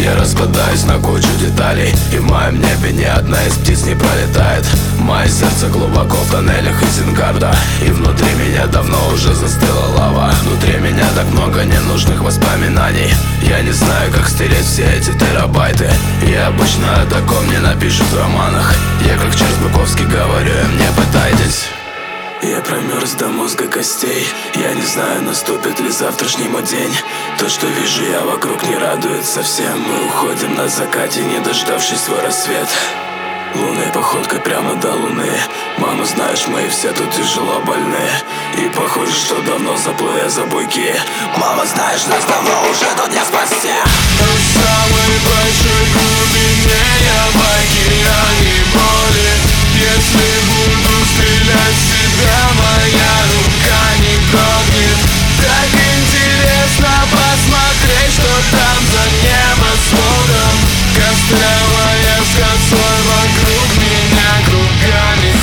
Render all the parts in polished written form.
Я распадаюсь на кучу деталей, и в моем небе ни одна из птиц не пролетает. Мое сердце глубоко в тоннелях Изенгарда, и внутри меня давно уже застыла лава. Внутри меня так много ненужных воспоминаний. Я не знаю, как стереть все эти терабайты. И обычно о таком не напишут в романах. Я как Чарльз Буковский говорю им: не пытайтесь. Я промерз до мозга костей. Я не знаю, наступит ли завтрашний мой день. То, что вижу я вокруг, не радует совсем. Мы уходим на закате, не дождавшись свой рассвет. Лунной походкой прямо до луны. Мама, знаешь, мы все тут тяжело больны. И похоже, что давно заплыл я за буйки. Мама, знаешь, нас давно уже тут не спасти. На самой большой глубине я в океане боли. Если буду стрелять в себя, моя рука не дрогнет. Так интересно посмотреть, что там за небосводом. Костлявая с косой вокруг меня кругами.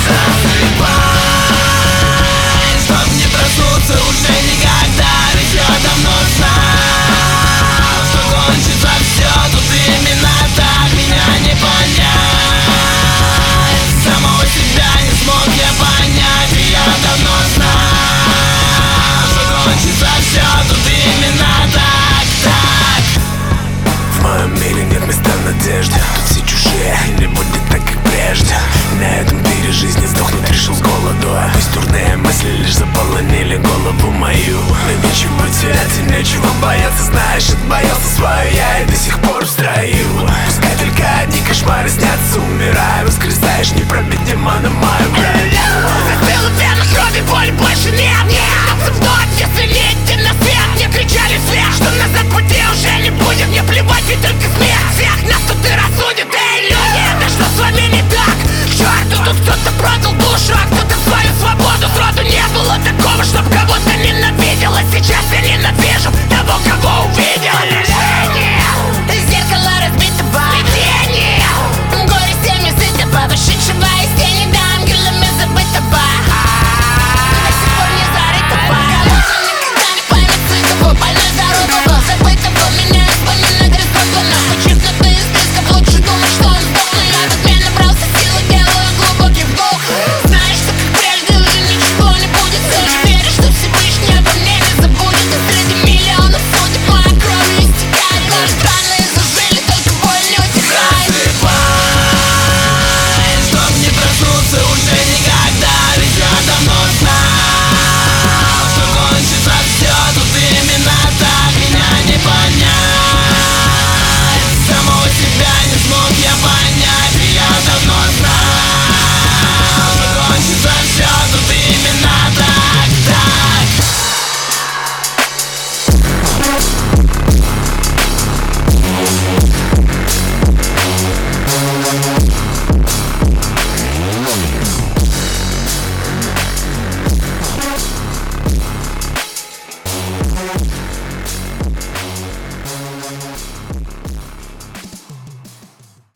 Засыпай, чтоб не проснуться уже никогда. Ведь я давно знал, что кончится все тут именно так. Меня не понять, самого себя не смог я понять. И я давно знал, что кончится все тут именно так, так. В моем мире нет места надежды. Тут все чужие, и не будет так, как прежде. На этом мире жизни сдохнуть решил с голоду. А пусть дурные мысли лишь заполонили голову мою. Но нечего терять и нечего бояться. Знаешь, отбоялся свое я и до сих пор в строю. Пускай только одни кошмары снятся, умирая, воскресаешь, не пробить демона мою броню.